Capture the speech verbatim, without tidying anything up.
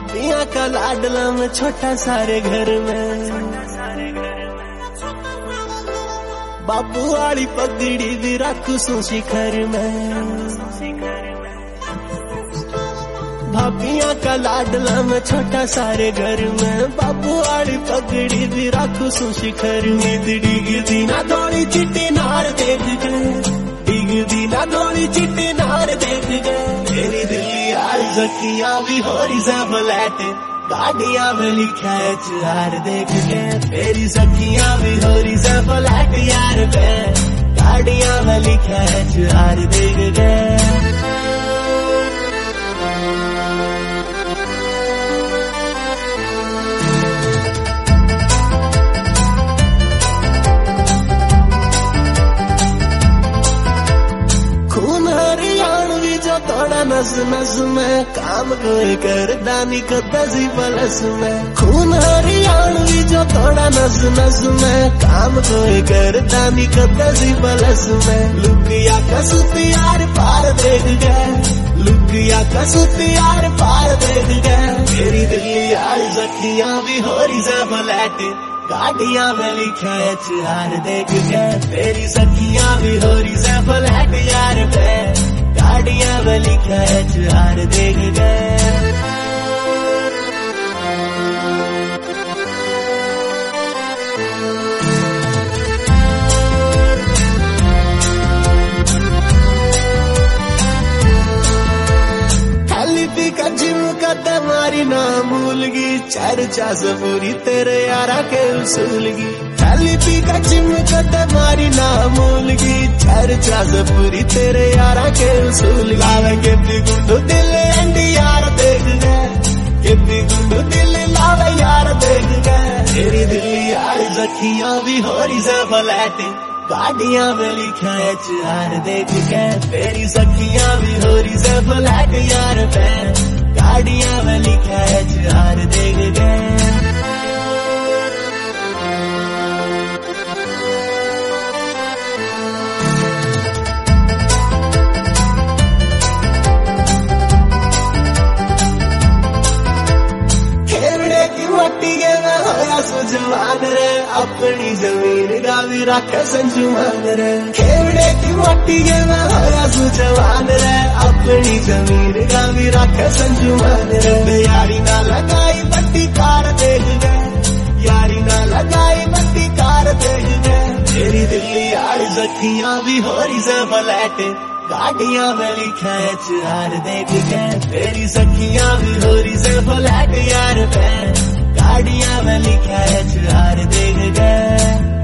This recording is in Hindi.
भाभियां का लाडला में छोटा सारे घर में, बाबू वाली पगड़ी भी रखू सू शिखर में। भाभियां का लाडला में छोटा सारे घर में, बाबू वाली पगड़ी भी रखू सू शिखर में। डिगदी ना थोड़ी चिट्टी नार देख गए, डिगदी ना थोड़ी चिट्टी नार देख गए। मेरी दिल्ली यार जखियां भी हो रही से फ्लैट, गाड़ियां में लिखा है चार देख के। मेरी सखियां भी हो रही से फ्लैट यार पे, गाड़ियां में लिखा है चार देख के। थोड़ा नस नस में काम कोई कर दानी को दसी पलस में। खून हरियाणवी जो थोड़ा नस नस में काम कोई कर दानी को दसी पलस में। लुकिया कसूती यार पार देख गए, लुकिया कसूती यार पार देख गए। मेरी दिल्ली यार जखियां भी हो रही से फ्लैट, गाड़ियां में लिखा है चार देख के। मेरी सखियां भी हो रही से फ्लैट यार पे, गाड़ियां में लिखा है चार देख गए। खाली का जिम का तुम्हारी नामूलगी, चर्चा से पूरी तेरे यारा के उसूलगी। खाली पी का जिम का तुम्हारी नामूलगी, चर्चा से पूरी तेरे यारा के उसूल। लावे के गुंडू दिल एंडी यार देख गए, कितनी गुंडू दिल लावे यार देख गए। तेरी दिल्ली यार जखियां भी हो रही से फ्लैट, गाड़ियां में लिखा है चार देख के। तेरी सखियां भी हो रही से फ्लैट यार पे, गाड़ियां में लिखा है चार देख के। जवान रे अपनी जमीन गावी रखे संजुमान रे। खेवड़े की मट्टी के में होया सुजवान रे, अपनी जमीन गावी रखे संजुमान रे। यारी ना लगाई बट्टी कार देख गए, यारी ना लगाई बट्टी कार देख गए। तेरी दिल्ली यार जखियां भी हो रही से फ्लैट, गाड़ियां में लिखा है चार देख के। तेरी सखियां भी हो रही से फ्लैट यार पे, गाड़ियां में लिखा है चार देख गए।